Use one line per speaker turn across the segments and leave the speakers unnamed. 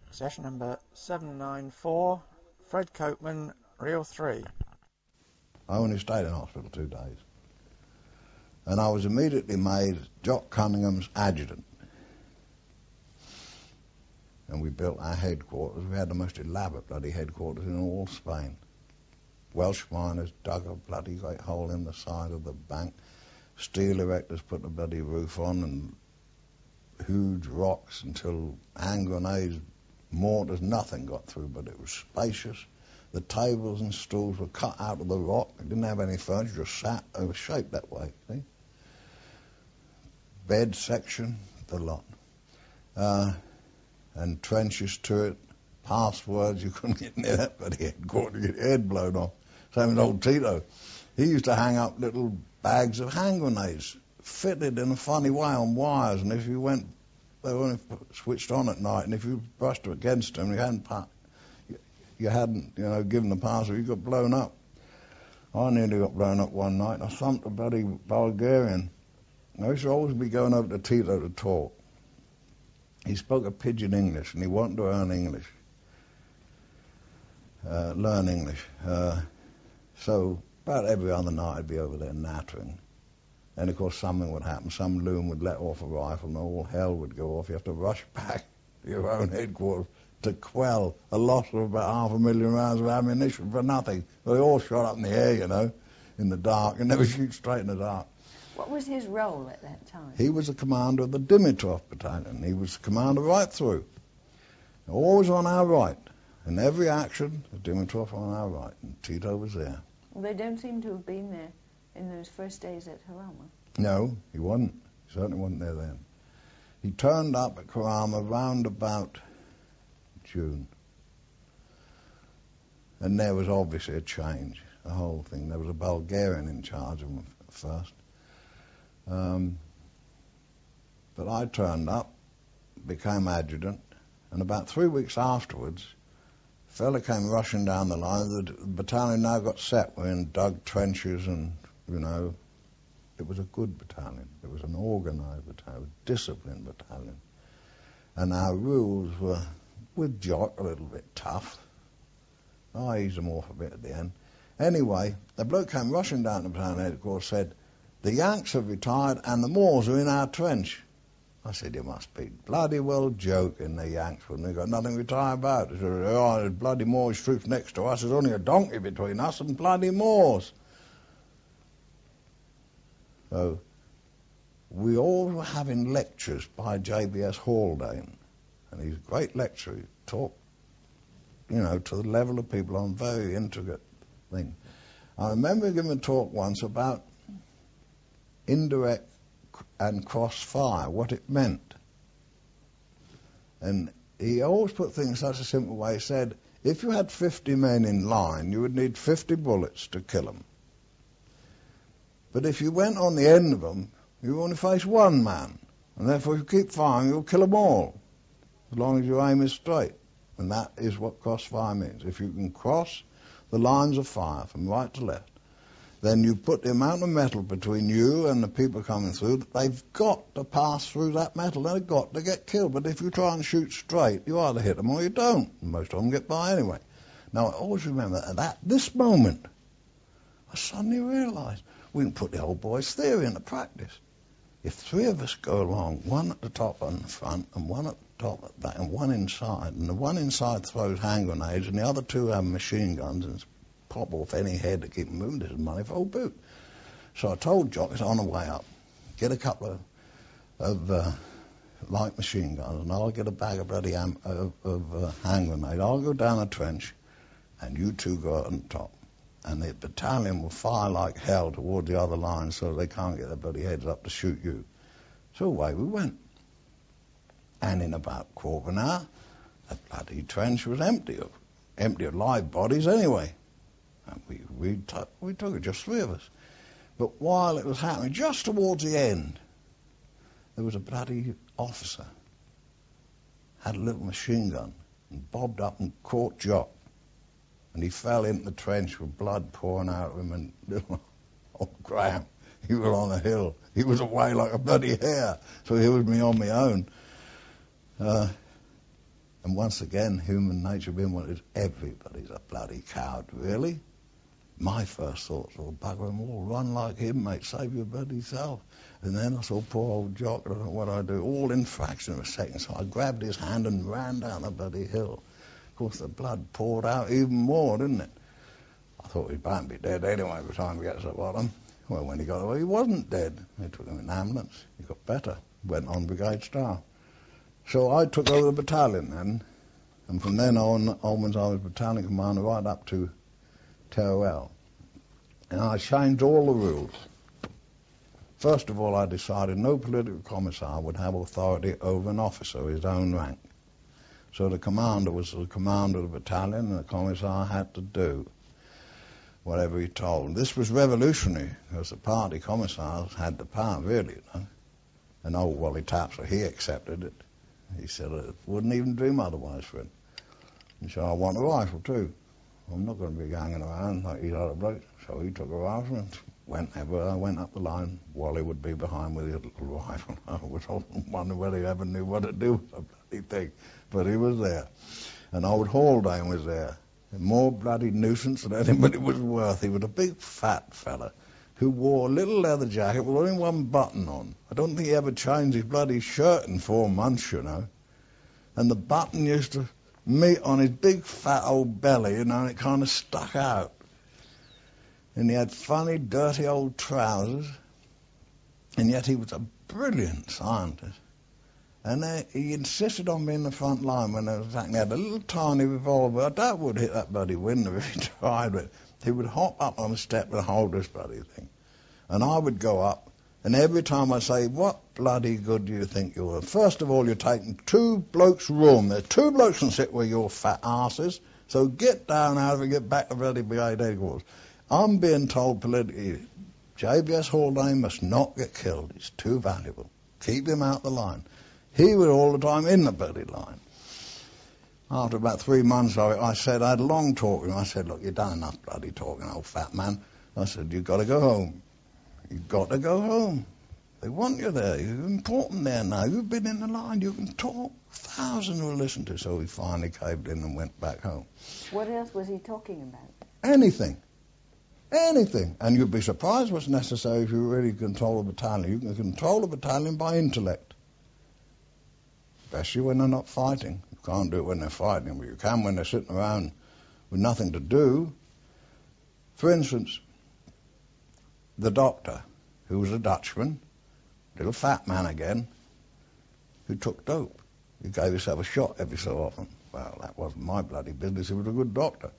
Session number 794, Fred Copeman, Reel 3.
I only stayed in hospital 2 days. And I was immediately made Jock Cunningham's adjutant. And we built our headquarters. We had the most elaborate bloody headquarters in all Spain. Welsh miners dug a bloody great hole in the side of the bank. Steel erectors put the bloody roof on, and huge rocks until hand grenades, mortars, nothing got through, but it was spacious. The tables and stools were cut out of the rock. It didn't have any furniture, just sat. They were shaped that way, see? Bed section, the lot. And trenches to it, passwords, you couldn't get near that bloody headquarters, get your head blown off. Same as old Tito. He used to hang up little bags of hand grenades, fitted in a funny way on wires, and if you went, they were only switched on at night, and if you brushed against them, you hadn't given the password, you got blown up. I nearly got blown up one night. I thumped a bloody Bulgarian. I used to always be going over to Tito to talk. He spoke a pidgin English, and he wanted to learn English. So about every other night I'd be over there nattering. And of course something would happen. Some loon would let off a rifle and all hell would go off. You have to rush back to your own headquarters to quell a loss of about 500,000 rounds of ammunition for nothing. They all shot up in the air, in the dark, and never shoot straight in the dark.
What was his role at that time?
He was the commander of the Dimitrov battalion. He was commander right through. Always on our right. In every action, the Dimitrov on our right, and Tito was there.
Well, they don't seem to have been there in those first days at Jarama.
No, he wasn't. He certainly wasn't there then. He turned up at Jarama round about June. And there was obviously a change, the whole thing. There was a Bulgarian in charge of him first. But I turned up, became adjutant, and about 3 weeks afterwards, a fella came rushing down the line. The battalion now got set. We're in dug trenches and, it was a good battalion. It was an organised battalion, a disciplined battalion. And our rules were, with Jock, a little bit tough. I eased them off a bit at the end. Anyway, the bloke came rushing down the battalion headquarters, said, "The Yanks have retired and the Moors are in our trench." I said, "You must be bloody well joking, the Yanks, when they've got nothing to retire about." He said, "Oh, there's bloody Moorish troops next to us. There's only a donkey between us and bloody Moors." So we all were having lectures by J.B.S. Haldane, and he's a great lecturer. He taught, to the level of people on very intricate things. I remember giving a talk once about indirect and cross-fire, what it meant. And he always put things in such a simple way. He said, if you had 50 men in line, you would need 50 bullets to kill them. But if you went on the end of them, you only face one man. And therefore, if you keep firing, you'll kill them all, as long as your aim is straight. And that is what cross-fire means. If you can cross the lines of fire from right to left, then you put the amount of metal between you and the people coming through that they've got to pass through that metal. They've got to get killed. But if you try and shoot straight, you either hit them or you don't. Most of them get by anyway. Now, I always remember that at this moment, I suddenly realised we can put the old boy's theory into practice. If 3 of us go along, one at the top and the front, and one at the top at the back, and one inside, and the one inside throws hand grenades, and the other 2 have machine guns, and pop off any head to keep them moving, this is money for old boot. So I told Jock, it's on the way up, get a couple of light machine guns, and I'll get a bag of bloody hand grenade. I'll go down a trench, and you 2 go on top. And the battalion will fire like hell toward the other line so they can't get their bloody heads up to shoot you. So away we went. And in about a quarter of an hour, the bloody trench was empty of live bodies anyway. And we took it, just 3 of us. But while it was happening, just towards the end, there was a bloody officer, had a little machine gun, and bobbed up and caught Jock. And he fell into the trench with blood pouring out of him, and little old Graham, he was on a hill. He was away like a bloody hare, so he was me on my own. And once again, human nature being what it is, everybody's a bloody coward, really. My first thoughts were, bugger them all, run like him, mate, save your bloody self. And then I saw poor old Jock, I don't know what I do, all in fraction of a second. So I grabbed his hand and ran down the bloody hill. Of course, the blood poured out even more, didn't it? I thought he'd bound to be dead anyway by the time we got to the bottom. Well, when he got away, he wasn't dead. They took him in an ambulance. He got better. Went on brigade staff. So I took over the battalion then. And from then onwards, I was battalion commander right up to Teruel. And I changed all the rules. First of all, I decided no political commissar would have authority over an officer of his own rank. So the commander was the commander of the battalion, and the commissar had to do whatever he told. This was revolutionary, because the party commissars had the power, really, you know. And old Wally Tapser, he accepted it. He said it wouldn't even dream otherwise for him. And so I want a rifle too. I'm not going to be hanging around like these other blokes. So he took a rifle and whenever I went up the line, Wally would be behind with his little rifle. I was wondering whether he ever knew what to do with the bloody thing. But he was there. And old Haldane was there. More bloody nuisance than anybody was worth. He was a big fat fella who wore a little leather jacket with only one button on. I don't think he ever changed his bloody shirt in 4 months, you know. And the button used to meet on his big fat old belly, you know, and it kind of stuck out. And he had funny, dirty old trousers, and yet he was a brilliant scientist. And he insisted on being in the front line when they was attacking. He had a little tiny revolver. I doubt would hit that bloody window if he tried it. He would hop up on the step and hold this bloody thing. And I would go up, and every time I'd say, what bloody good do you think you are? First of all, you're taking 2 blokes' room. There's 2 blokes can sit where your fat asses. So get down out of it and get back to bloody brigade headquarters. I'm being told politically, JBS Haldane must not get killed. He's too valuable. Keep him out the line. He was all the time in the bloody line. After about 3 months of it, I had a long talk with him. I said, look, you've done enough bloody talking, old fat man. I said, you've got to go home. You've got to go home. They want you there. You're important there now. You've been in the line. You can talk. Thousands will listen to. So he finally caved in and went back home.
What else was he talking about?
Anything. Anything. And you'd be surprised what's necessary if you really control a battalion. You can control a battalion by intellect. Especially when they're not fighting. You can't do it when they're fighting, but you can when they're sitting around with nothing to do. For instance, the doctor, who was a Dutchman, little fat man again, who took dope. He gave himself a shot every so often. Well, that wasn't my bloody business. He was a good doctor.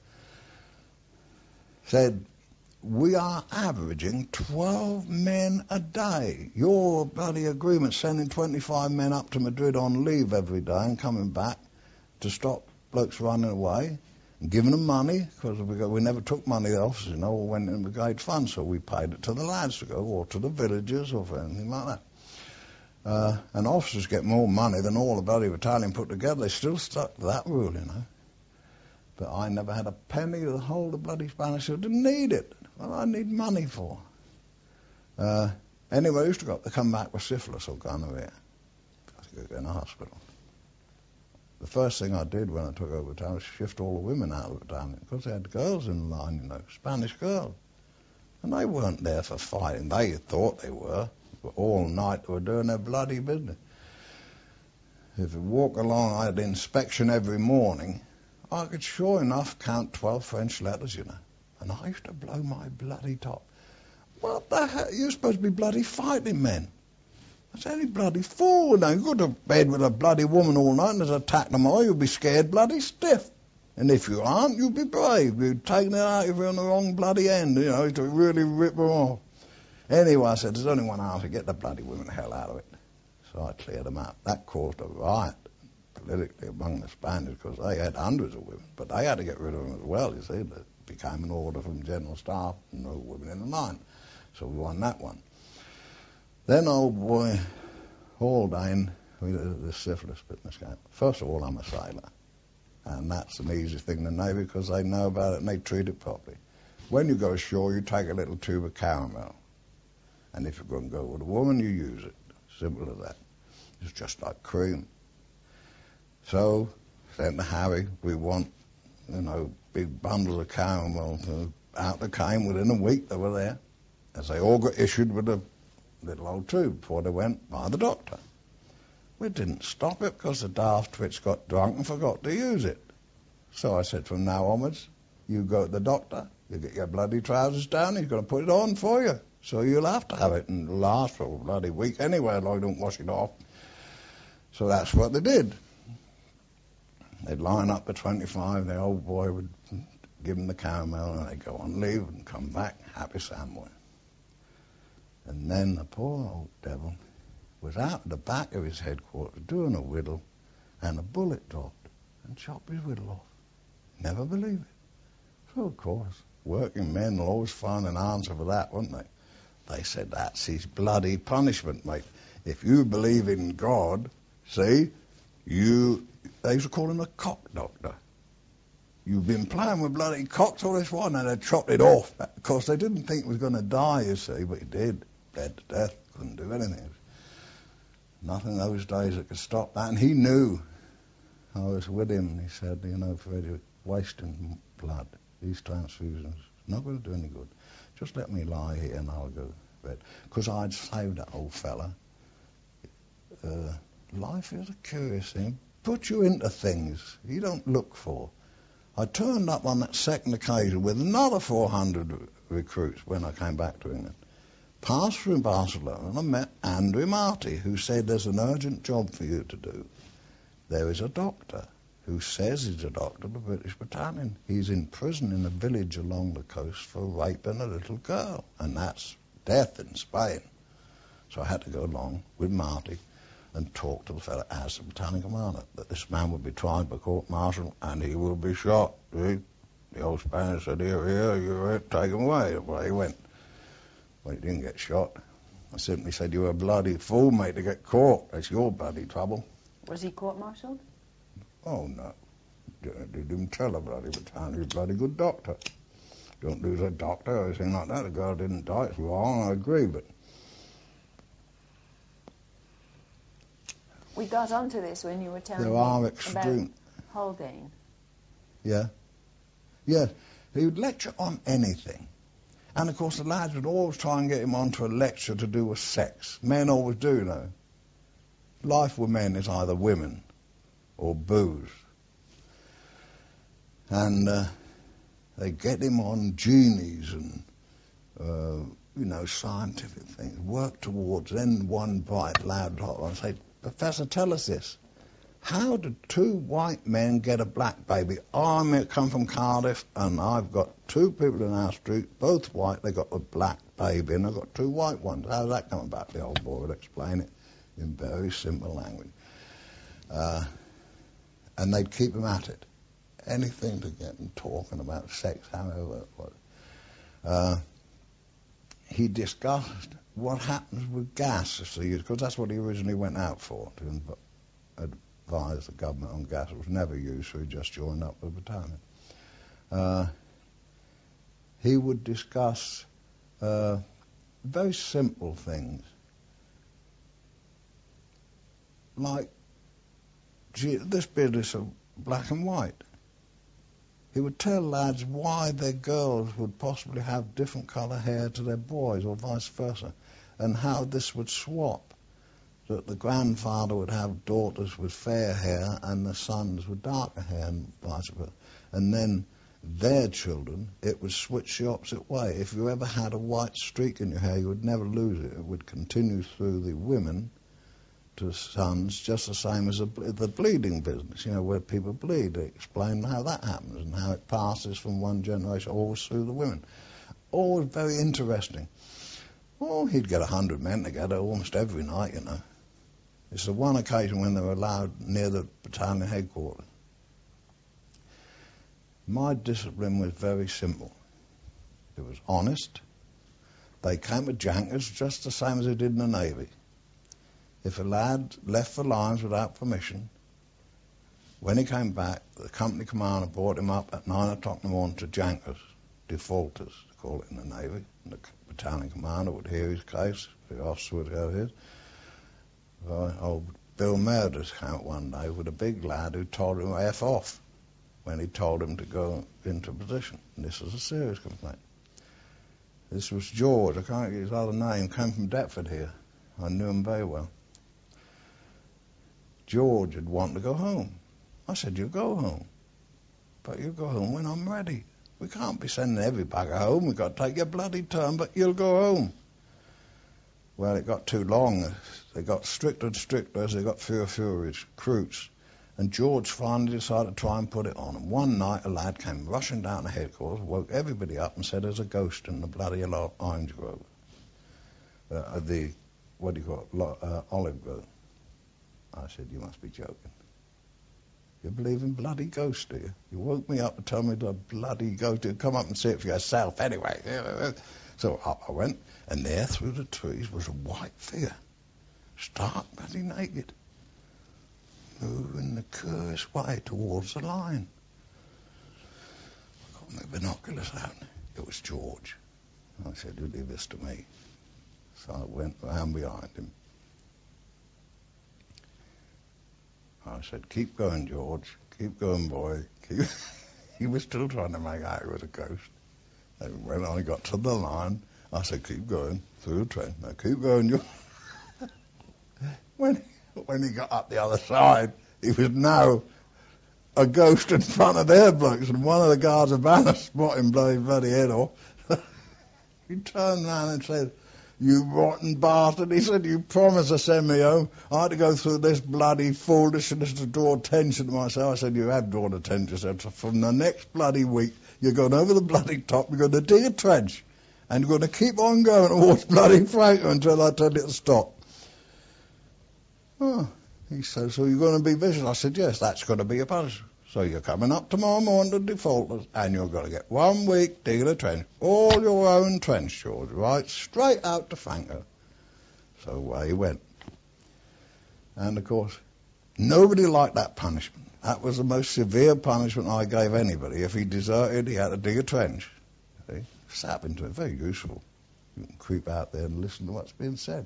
Said, we are averaging 12 men a day. Your bloody agreement sending 25 men up to Madrid on leave every day and coming back to stop blokes running away and giving them money, because we never took money, the officers, you know, or went in brigade fund, so we paid it to the lads to go, or to the villagers, or for anything like that. And officers get more money than all the bloody battalion put together. They still stuck to that rule, you know. But I never had a penny to hold the bloody Spanish, so I didn't need it. Well, I need money for. Anyway, I used to come back with syphilis or gonorrhea. I could go in the hospital. The first thing I did when I took over the town was shift all the women out of the town, because they had girls in the line, you know, Spanish girls. And they weren't there for fighting. They thought they were, but all night they were doing their bloody business. If you walk along, I had inspection every morning. I could sure enough count 12 French letters, you know. And I used to blow my bloody top. What the hell? You're supposed to be bloody fighting men. That's any bloody fool. Now, you go to bed with a bloody woman all night and there's an attack tomorrow, you'll be scared bloody stiff. And if you aren't, you'll be brave. You're taking it out if you're on the wrong bloody end, you know, to really rip her off. Anyway, I said, there's only one answer, get the bloody women the hell out of it. So I cleared them out. That caused a riot politically among the Spaniards, because they had hundreds of women, but they had to get rid of them as well, you see. It became an order from General Staff, no women in the line. So we won that one. Then old boy Haldane, the syphilis business came. First of all, I'm a sailor, and that's an easy thing in the Navy because they know about it and they treat it properly. When you go ashore, you take a little tube of caramel, and if you're going to go with a woman, you use it. Simple as that. It's just like cream. So Said to Harry, we want, big bundles of caramel. Out they came within a week. They were there, as they all got issued with a little old tube before they went by the doctor. We didn't stop it because the daft twits got drunk and forgot to use it. So I said, from now onwards, you go to the doctor, you get your bloody trousers down, he's going to put it on for you. So you'll have to have it, and it'll last for a bloody week anyway, as long as you don't wash it off. So that's what they did. They'd line up the 25, the old boy would give them the caramel, and they'd go on leave and come back, happy Samuel. And then the poor old devil was out at the back of his headquarters doing a whittle, and a bullet dropped and chopped his whittle off. Never believe it. So, of course, working men will always find an answer for that, won't they? They said, that's his bloody punishment, mate. If you believe in God, see, they used to call him a cock doctor. You've been playing with bloody cocks all this while, and they chopped it off. Of course, they didn't think he was going to die, you see, but he did. Bled to death, couldn't do anything. Nothing those days that could stop that. And he knew. I was with him, and he said, Fred, you're wasting blood. These transfusions, not going to do any good. Just let me lie here and I'll go to bed. Because I'd saved that old fella. Life is a curious thing. Put you into things you don't look for. I turned up on that second occasion with another 400 recruits when I came back to England. Passed through Barcelona and I met Andrew Marty, who said there's an urgent job for you to do. There is a doctor who says he's a doctor of the British Battalion. He's in prison in a village along the coast for raping a little girl, and that's death in Spain. So I had to go along with Marty and talk to the fellow as the battalion commander, that this man would be tried by court-martial and he will be shot. See? The old Spaniard said, here, you're it, take him away. Away he went. Well, he didn't get shot. I simply said, you're a bloody fool, mate, to get caught. That's your bloody trouble.
Was he court-martialed?
Oh, no. Didn't tell a bloody battalion. He's a bloody good doctor. Don't lose a doctor or anything like that. The girl didn't die. It's wrong, I agree, but...
We got onto this when you were telling
there
me
are extreme.
about Haldane.
Yeah. Yeah. He would lecture on anything. And, of course, the lads would always try and get him onto a lecture to do with sex. Men always do, Life with men is either women or booze. And they get him on genies and, scientific things, work towards. Then one bright, loud one say, Professor, tell us this. How did two white men get a black baby? I come from Cardiff, and I've got two people in our street, both white. They got a black baby, and I've got two white ones. How did that come about? The old boy would explain it in very simple language. And they'd keep him at it. Anything to get him talking about sex, however it was. He discussed what happens with gas, because that's what he originally went out for, to advise the government on gas. It was never used, so he just joined up with the battalion. He would discuss very simple things, like this business of black and white. He would tell lads why their girls would possibly have different colour hair to their boys, or vice versa, and how this would swap, that the grandfather would have daughters with fair hair and the sons with darker hair, and vice versa. And then their children, it would switch the opposite way. If you ever had a white streak in your hair, you would never lose it. It would continue through the women to sons, just the same as the bleeding business, where people bleed. They explain how that happens and how it passes from one generation always through the women. Always very interesting. Oh, he'd get 100 men together almost every night, It's the one occasion when they were allowed near the battalion headquarters. My discipline was very simple. It was honest. They came to Jankers just the same as they did in the Navy. If a lad left for lines without permission, when he came back, the company commander brought him up at 9 o'clock in the morning to Jankers, defaulters, they call it in the Navy. And the battalion commander would hear his case, the officer would hear his. I would Bill Meredith came out one day with a big lad who told him to F off when he told him to go into position. And this was a serious complaint. This was George, I can't get his other name, came from Deptford here. I knew him very well. George had wanted to go home. I said, you go home. But you go home when I'm ready. We can't be sending every bugger home. We've got to take your bloody turn, but you'll go home. Well, it got too long. They got stricter and stricter as they got fewer and fewer recruits. And George finally decided to try and put it on. And one night a lad came rushing down to headquarters, woke everybody up and said there's a ghost in the bloody orange grove. Olive grove. I said, you must be joking. You believe in bloody ghosts, do you? You woke me up and told me the bloody ghost. You come up and see it for yourself anyway. So up I went, and there through the trees was a white figure, stark bloody naked, moving the curious way towards the line. I got my binoculars out. It was George. I said, you leave this to me. So I went round behind him. I said, keep going, George. Keep going, boy. He was still trying to make out it was a ghost. And when I got to the line, I said, keep going through the train. Now, keep going, George. When he got up the other side, he was now a ghost in front of their blokes, and one of the guards about to spot him bloody head off. He turned round and said, you rotten bastard. He said, you promised to send me home. I had to go through this bloody foolishness to draw attention to myself. I said, you have drawn attention. I said, so from the next bloody week, you're going over the bloody top, you're going to dig a trench, and you're going to keep on going towards bloody Franklin until I tell you to stop. Oh, he said, so you're going to be vicious? I said, yes, that's going to be your punishment. So you're coming up tomorrow morning to defaulters, and you're going to get 1 week digging a trench. All your own trench, George, right? Straight out to Franco. So away he went. And, of course, nobody liked that punishment. That was the most severe punishment I gave anybody. If he deserted, he had to dig a trench. See? Sap into it. Very useful. You can creep out there and listen to what's being said.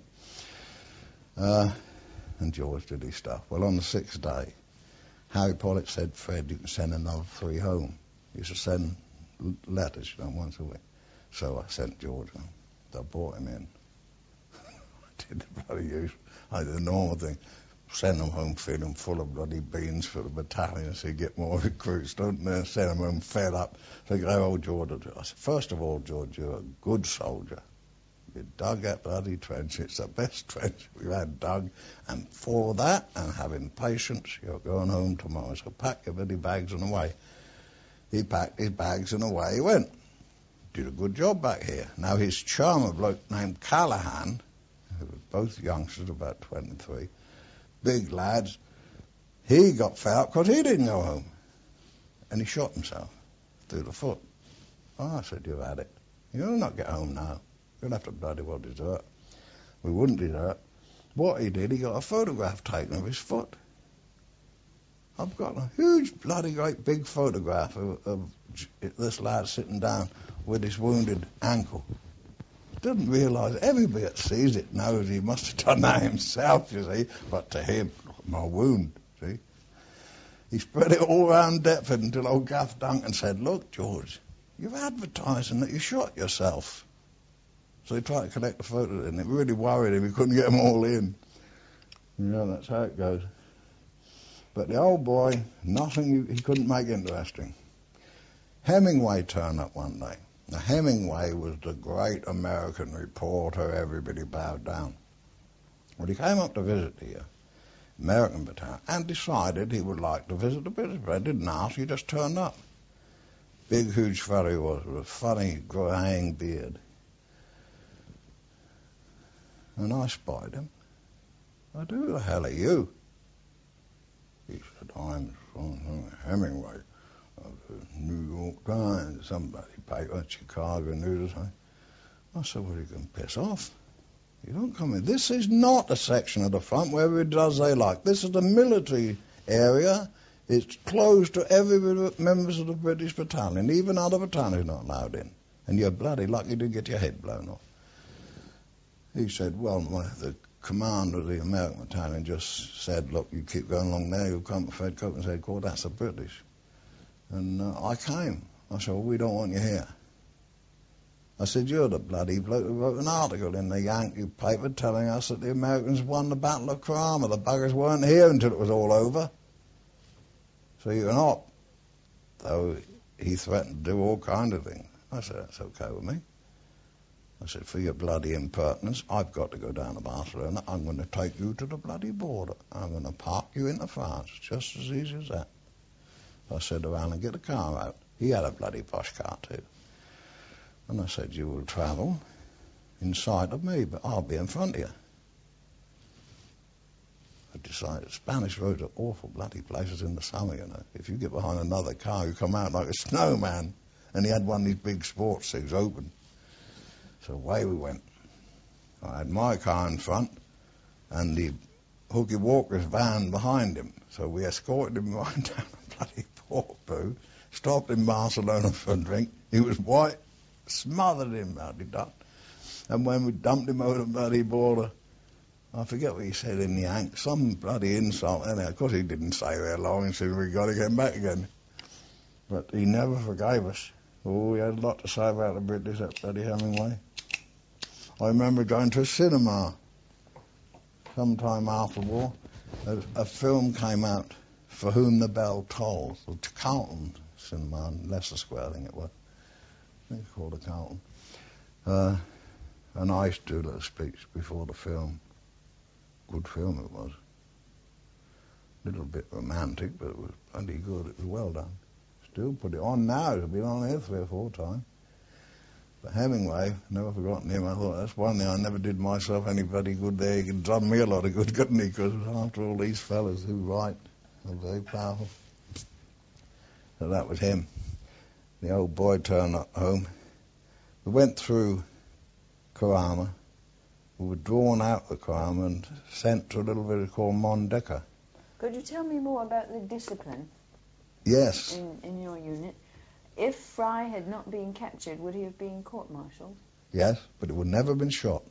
And George did his stuff. Well, on the 6th day, Harry Pollitt said, Fred, you can send another 3 home. He used to send letters, once a week. So I sent George home. I brought him in. I did the bloody use. I did the normal thing. Send them home, feed them full of bloody beans for the battalion so you get more recruits. Don't send them home fed up. So you go, oh, George. I said, first of all, George, you're a good soldier. You dug that bloody trench. It's the best trench we've had dug. And for that, and having patience, you're going home tomorrow. So pack your bloody bags and away. He packed his bags and away he went. Did a good job back here. Now his charmer bloke named Callahan, who were both youngsters, about 23, big lads, he got fed up because he didn't go home. And he shot himself through the foot. Oh, I said, you've had it. You'll not get home now. You'll have to bloody well desert. We wouldn't desert. What he did, he got a photograph taken of his foot. I've got a huge bloody great big photograph of this lad sitting down with his wounded ankle. Doesn't realise, everybody that sees it knows he must have done that himself, you see, but to him, my wound, see. He spread it all round Deptford until old Gaff Duncan said, look, George, you're advertising that you shot yourself. So he tried to collect the photos, and it really worried him. He couldn't get them all in. You know, that's how it goes. But the old boy, nothing he couldn't make interesting. Hemingway turned up one day. Now, Hemingway was the great American reporter. Everybody bowed down. Well, he came up to visit here, American battalion, and decided he would like to visit the British. But I didn't ask, he just turned up. Big, huge fellow he was, with a funny, greying beard. And I spied him. I said, who the hell are you? He said, I'm from Hemingway of the New York Times, somebody paper, Chicago News or something. I said, well, you can piss off. You don't come in. This is not a section of the front where everybody does they like. This is the military area. It's closed to every members of the British battalion. Even other battalions are not allowed in. And you're bloody lucky to get your head blown off. He said, well, the commander of the American battalion just said, look, you keep going along there, you'll come to Fred Copeland's headquarters, that's the British. And I came. I said, well, we don't want you here. I said, you're the bloody bloke who wrote an article in the Yankee paper telling us that the Americans won the Battle of Kurama. The buggers weren't here until it was all over. So you're not. So he threatened to do all kinds of things. I said, that's okay with me. I said, for your bloody impertinence, I've got to go down to Barcelona. I'm going to take you to the bloody border. I'm going to park you into France. Just as easy as that. I said to Alan, get the car out. He had a bloody posh car too. And I said, you will travel in sight of me, but I'll be in front of you. I decided Spanish roads are awful bloody places in the summer, you know. If you get behind another car, you come out like a snowman. And he had one of these big sports things open. So away we went. I had my car in front and the Hooky Walker's van behind him. So we escorted him right down the bloody Portboo, stopped in Barcelona for a drink. He was white, smothered him out, he done. And when we dumped him over the bloody border, I forget what he said in the Yank, some bloody insult. Anyhow, of course he didn't stay there long, he said, we got to get back again. But he never forgave us. Oh, we had a lot to say about the British, that bloody Hemingway. I remember going to a cinema sometime after the war. A film came out, For Whom the Bell Tolls, the Carlton Cinema in Leicester Square, I think it was. I think it's called the Carlton. And I used to do a little speech before the film. Good film it was. A little bit romantic, but it was bloody good. It was well done. Still put it on now. It's been on here 3 or 4 times. But Hemingway, never forgotten him. I thought, that's one thing, I never did myself any bloody good there. He could have done me a lot of good, couldn't he? Because after all, these fellas who write are very powerful. So that was him. The old boy turned up home. We went through Kurama. We were drawn out of Kurama and sent to a little village called Mondeka.
Could you tell me more about the discipline?
Yes.
In your unit? If Fry had not been captured, would he have been court-martialed?
Yes, but it would never have been shot.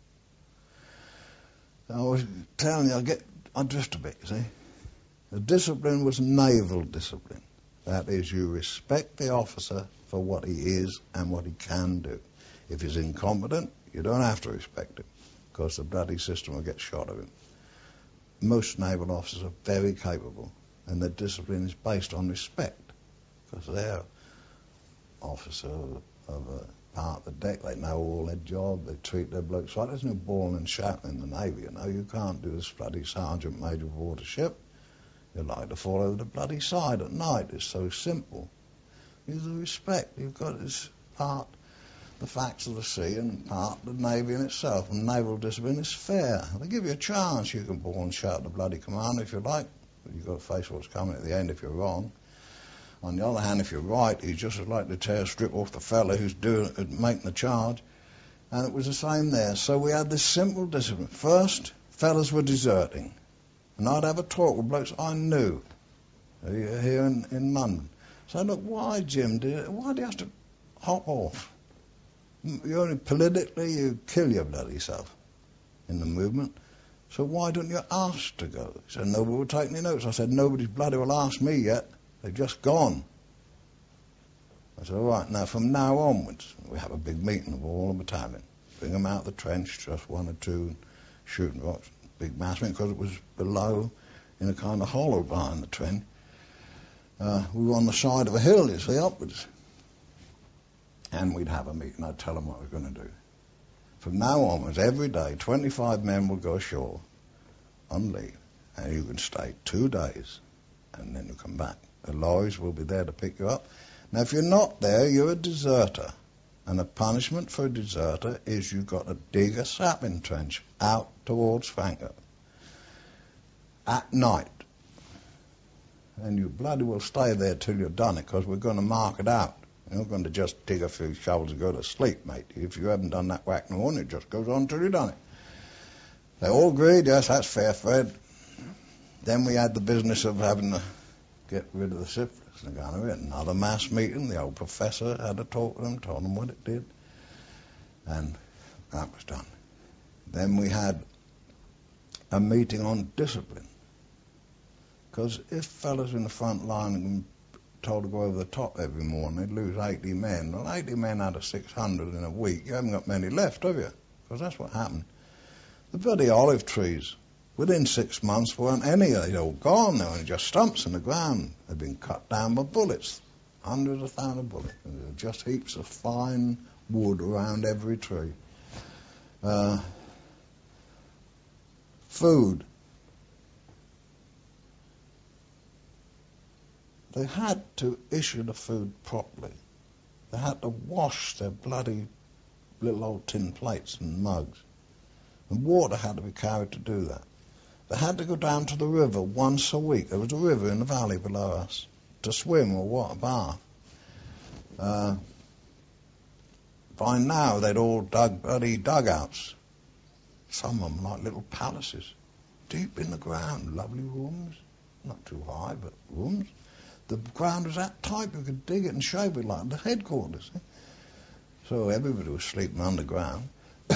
I was telling you, I drift a bit, you see. The discipline was naval discipline. That is, you respect the officer for what he is and what he can do. If he's incompetent, you don't have to respect him, because the bloody system will get shot of him. Most naval officers are very capable, and their discipline is based on respect, because they're officer of a part of the deck. They know all their job. They treat their blokes right. There's no bawling and shouting in the Navy, you know. You can't do this bloody sergeant major aboard a ship. You like to fall over the bloody side at night. It's so simple. There's the respect. You've got this part, the facts of the sea, and part the Navy in itself. And naval discipline is fair. They give you a chance. You can bawl and shout at the bloody commander if you like. But you've got to face what's coming at the end if you're wrong. On the other hand, if you're right, he's just as likely to tear a strip off the fella who's making the charge. And it was the same there. So we had this simple discipline. First, fellas were deserting. And I'd have a talk with blokes I knew here in London. So look, why, Jim? Why do you have to hop off? You only politically, you kill your bloody self in the movement. So why don't you ask to go? He said, nobody will take any notes. I said, nobody's bloody will ask me yet. They've just gone. I said, all right, now from now onwards, we have a big meeting of all the battalion. Bring them out of the trench, just 1 or 2 shooting rocks. Big mass meeting, because it was below in a kind of hollow behind the trench. We were on the side of a hill, you see, upwards. And we'd have a meeting. I'd tell them what we were going to do. From now onwards, every day, 25 men will go ashore on leave. And you can stay 2 days, and then you come back. The lorries will be there to pick you up. Now, if you're not there, you're a deserter. And the punishment for a deserter is you've got to dig a sapling trench out towards Frankfurt at night. And you bloody will stay there till you've done it, because we're going to mark it out. You're not going to just dig a few shovels and go to sleep, mate. If you haven't done that whack in the morning, it just goes on till you've done it. They all agreed, yes, that's fair, Fred. Then we had the business of having to get rid of the syphilis. And we had another mass meeting. The old professor had a talk with them, told them what it did. And that was done. Then we had a meeting on discipline. Because if fellas in the front line and told to go over the top every morning, they'd lose 80 men. Well, 80 men out of 600 in a week, you haven't got many left, have you? Because that's what happened. The bloody olive trees, within 6 months, weren't any. They'd all gone. There were just stumps in the ground. They'd been cut down by bullets, hundreds of thousands of bullets. There were just heaps of fine wood around every tree. Food. They had to issue the food properly. They had to wash their bloody little old tin plates and mugs. And water had to be carried to do that. They had to go down to the river once a week. There was a river in the valley below us to swim or water bath. By now they'd all dug bloody dugouts. Some of them like little palaces, deep in the ground, lovely rooms, not too high, but rooms. The ground was that tight you could dig it and shape it like the headquarters. So everybody was sleeping underground.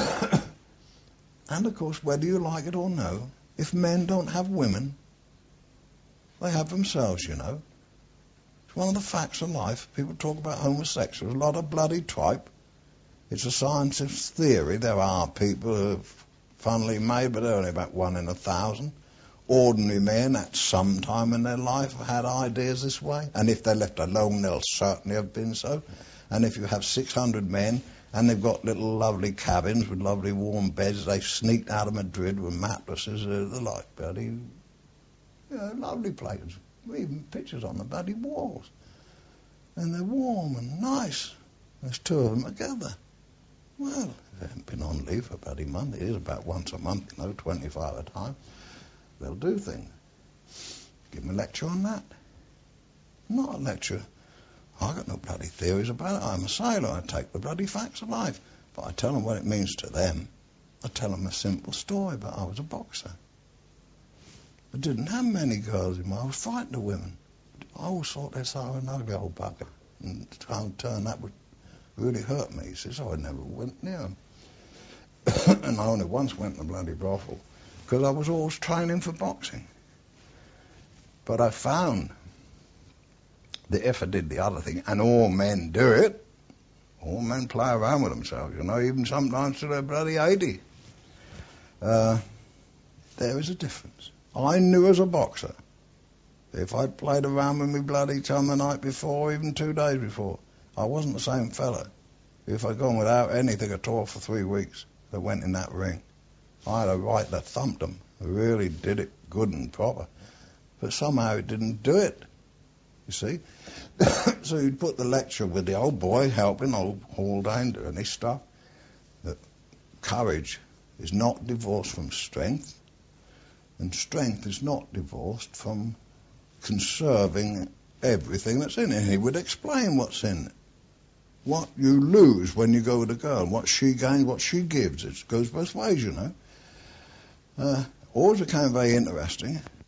And of course, whether you like it or no, if men don't have women, they have themselves, you know. It's one of the facts of life. People talk about homosexuals, a lot of bloody tripe. It's a scientist's theory. There are people who are funnily made, but they're only about 1 in 1,000. Ordinary men at some time in their life have had ideas this way. And if they're left alone, they'll certainly have been so. And if you have 600 men, and they've got little lovely cabins with lovely warm beds, they've sneaked out of Madrid with mattresses, the like, bloody, lovely places. Even pictures on the bloody walls. And they're warm and nice. There's 2 of them together. Well, they haven't been on leave for bloody month. It is about once a month, 25 at a time. They'll do things. Give them a lecture on that. Not a lecture. I got no bloody theories about it. I'm a sailor. I take the bloody facts of life. But I tell them what it means to them. I tell them a simple story, but I was a boxer. I didn't have many girls in my... I was frightened of women. I always thought they'd say, an ugly old bugger. And try and turn that would really hurt me. He says, I never went near them. And I only once went to the bloody brothel because I was always training for boxing. But I found that if I did the other thing, and all men do it, all men play around with themselves, you know, even sometimes to their bloody 80. There is a difference. I knew as a boxer, if I'd played around with me bloody chum the night before, even 2 days before, I wasn't the same fella. If I'd gone without anything at all for 3 weeks that went in that ring, I had a right that thumped them. I really did it good and proper. But somehow it didn't do it, you see. So you'd put the lecture with the old boy helping old Haldane doing this stuff. That courage is not divorced from strength, and strength is not divorced from conserving everything that's in it. And he would explain what's in it. What you lose when you go with a girl, what she gains, what she gives. It goes both ways, you know. Always became very interesting.